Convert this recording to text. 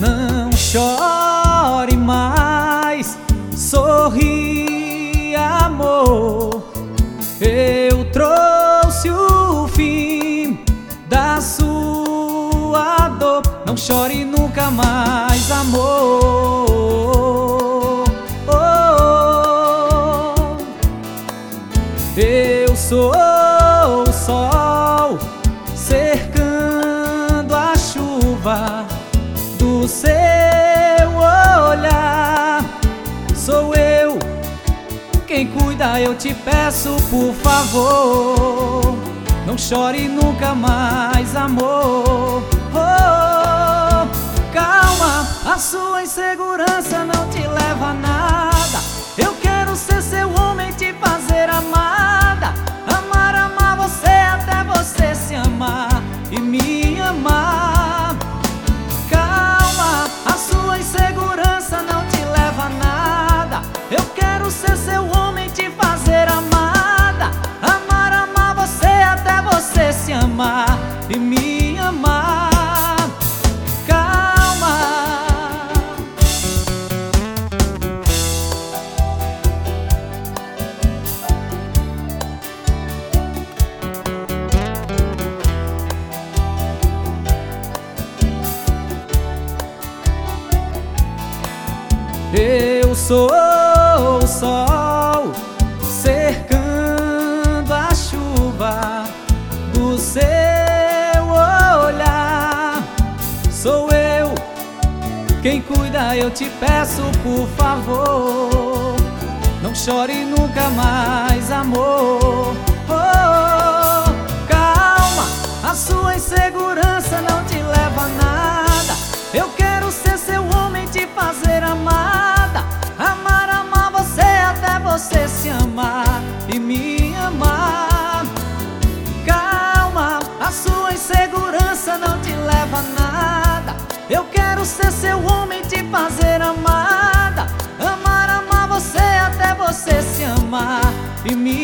Não chore mais, sorri, amor. Eu trouxe o fim da sua dor. Não chore nunca mais, amor. Eu sou o sol cercando a chuva do seu olhar. Sou eu quem cuida, eu te peço por favor. Não chore nunca mais, amor. Calma, a sua insegurança não te leva a nada. Eu quero ser seu homem, te fazer amada. Amar, amar você até você se amar e me amar. Calma, a sua insegurança não te leva a nada. Eu quero ser seu homem, te fazer amada. Amar, amar você até você se amar e me amar. Eu sou o sol cercando a chuva do seu olhar. Sou eu quem cuida, eu te peço por favor. Não chore nunca mais, amor. Calma, a sua insegurança não te leva a nada. Eu quero ser seu homem, te fazer amada. Amar, amar você até você se amar e me amar. Calma, a sua insegurança não te leva a nada. Eu quero ser seu homem, te fazer amada. Amar, amar você até você se amar e me